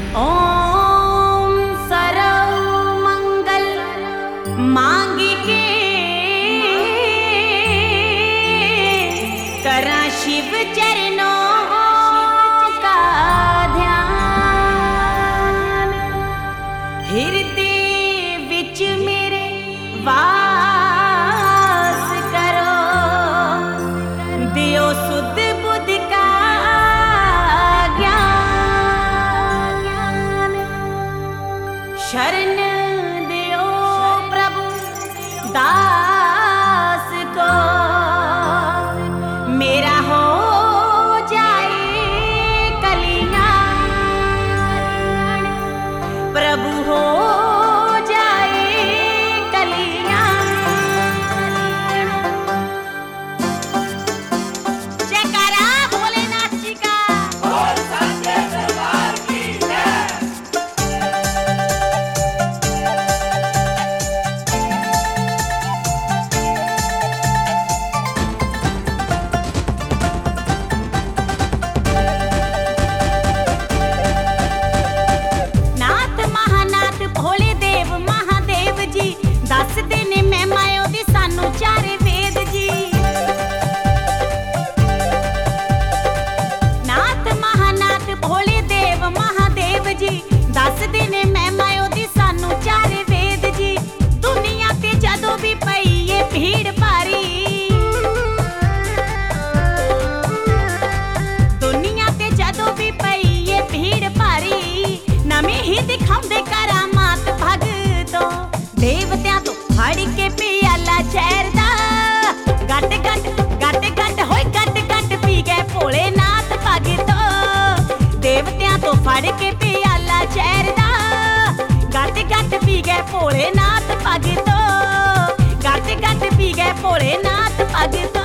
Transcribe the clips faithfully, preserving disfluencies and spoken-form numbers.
ओम सर्व मंगल मांगी के करा शिव चरणों का ध्यान। हृदय विच मेरे वास करो, दियो सुध बुद्धि का ज्ञान। शरण दियो प्रभु दास को, मेरा हो जाए कल्याण। प्रभु हो जाए कल्याण। जयकारा भोलेनाथ जी का। और सच्चे दरबार की जय। नाथ महानाथ भोले देव महादेव जी, दस दिन मैं मायो दी सानू चारे वेद जी। नाथ महानाथ भोले देव महादेव जी, दस दिन मैं मायो दी सानू चारे वेद जी। दुनिया ते जदों भी पई ये भीड़ भारी, दुनिया ते जदों भी पई ये भीड़ भारी, नਵੇਂ ही दिखाउंदे करामात भगतो। देवतियां तो फड़ के पियाला ਜ਼ਹਿਰ ਦਾ, गट गट गट गट होए गट गट पी गए भोलेनाथ भगतो। देवतियां तो फड़ के पियाला ਜ਼ਹਿਰ ਦਾ, गट गट पी गए भोलेनाथ भगतो। गट गट पी गए भोलेनाथ भगतो।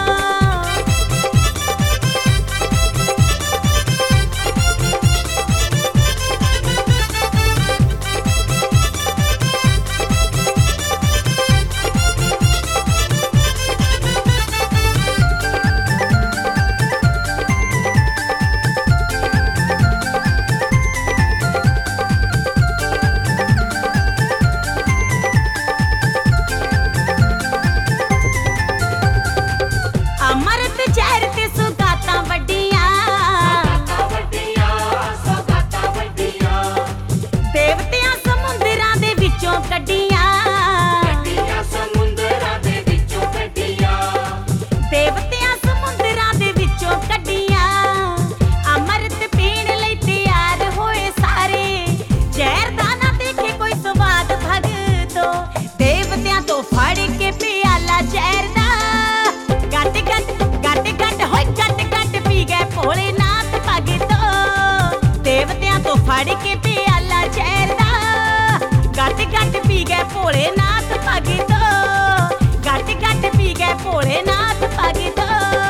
अमृत ਜ਼ਹਿਰ ਤੇ ਸੁਗਾਤਾਂ ਵੱਡੀਆਂ, ਸੌਗਾਤਾਂ ਵੱਡੀਆਂ, ਸੌਗਾਤਾਂ ਵੱਡੀਆਂ, ਦੇਵਤਿਆਂ ਸਮੁੰਦਰਾਂ ਦੇ ਵਿੱਚੋਂ ਕੱਢੀਆਂ। ਕੱਢੀਆਂ ਸਮੁੰਦਰਾਂ ਦੇ ਵਿੱਚੋਂ ਕੱਢੀਆਂ। ਦੇਵਤਿਆਂ ਸਮੁੰਦਰਾਂ ਦੇ ਵਿੱਚੋਂ ਕੱਢੀਆਂ। ਅੰਮ੍ਰਿਤ ਪੀਣ ਲਈ ਤਿਆਰ ਹੋਏ ਸਾਰੇ, ਜ਼ਹਿਰ ਦਾ ਨਾ ਦੇਖੇ ਕੋਈ ਸਵਾਦ ਭਗਤੋ। ਦੇਵਤਿਆਂ ਤੋਂ ਫੜ ਕੇ ਪਿਆਲਾ ਜ਼ਹਿਰ ਦਾ, ਗਟ ਗਟ ਗਟ ਗਟ ਹੋਏ ਗਟ ਗਟ ਪੀ ਗਏ ਭੋਲੇਨਾਥ ਭਗਤੋ। ਦੇਵਤਿਆਂ ਤੋਂ ਫੜ ਕੇ ਪਿਆਲਾ ਜ਼ਹਿਰ ਦਾ, ਗਟ ਗਟ ਪੀ ਗਏ ਭੋਲੇਨਾਥ ਭਗਤੋ। गट गट पी गए भोलेनाथ भगतो।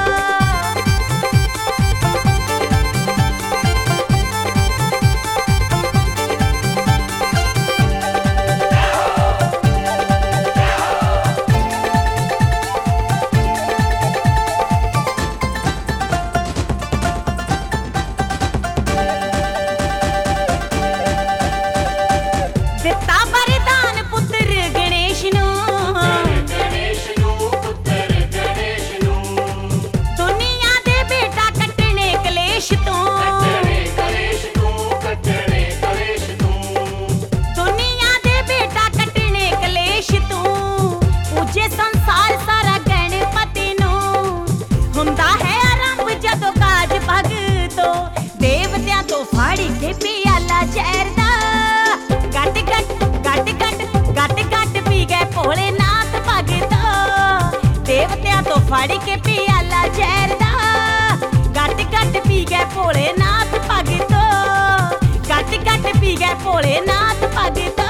दिता वरदान पुत्र गणेश नू, गणेश ਨੂੰ ਪੁੱਤਰ ਗਣੇਸ਼ ਨੂੰ, दुनिया दे बेटा कटने कलेश तो। ਕੱਟਣੇ ਕਲੇਸ਼ ਨੂੰ, ਕੱਟਣੇ ਕਲੇਸ਼ ਨੂੰ, दुनिया दे बेटा कटने कलेश तो। पूजे संसार सारा गणपति नू, हुंदा है आरंभ जदों काज भगतो। देवतियां तो फड़ के पियाला ਜ਼ਹਿਰ ਦਾ, गट गट गट गट गट गट पी गए भोलेनाथ भगतो। देवतियां तो फड़ के पियाला ਜ਼ਹਿਰ ਦਾ, गट गट पी गए भोलेनाथ भगतो। गट गट पी गए भोलेनाथ भगतो।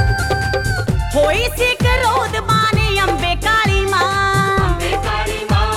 होई सी क्रोध माने अंबे काली मां, ਅੰਬੇ ਕਾਲੀ ਮਾਂ,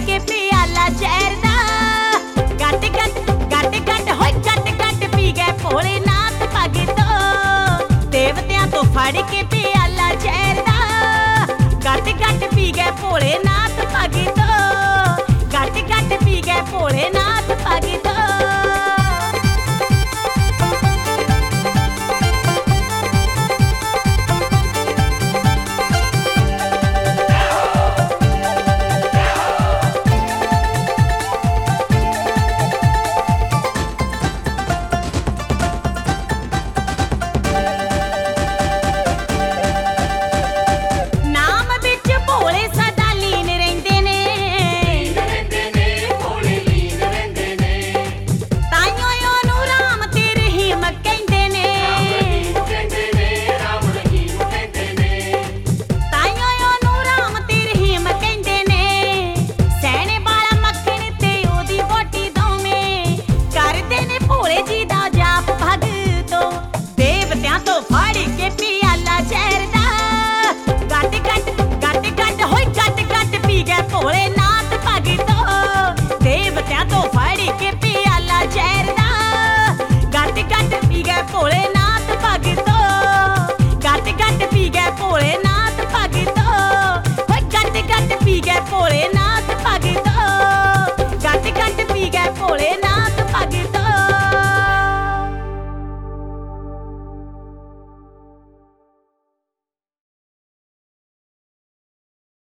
ਕੇ ਪਿਆਲਾ ਜ਼ਹਿਰ ਦਾ ਗੱਟ ਗੱਟ ਗੱਟ ਗੱਟ ਹੋਏ ਗੱਟ ਗੱਟ ਪੀ ਗਏ ਭੋਲੇਨਾਥ ਭਗਤੋ ਦੇਵਤਿਆਂ ਤੋਂ ਫੜ ਕੇ ਪਿਆਲਾ ਜ਼ਹਿਰ ਦਾ ਗੱਟ ਗੱਟ ਪੀ ਗਏ ਭੋਲੇਨਾਥ ਭਗਤੋ ਗੱਟ ਗੱਟ ਪੀ ਗਏ ਭੋਲੇਨਾਥ ਭਗਤੋ ਜੀ ਦਾ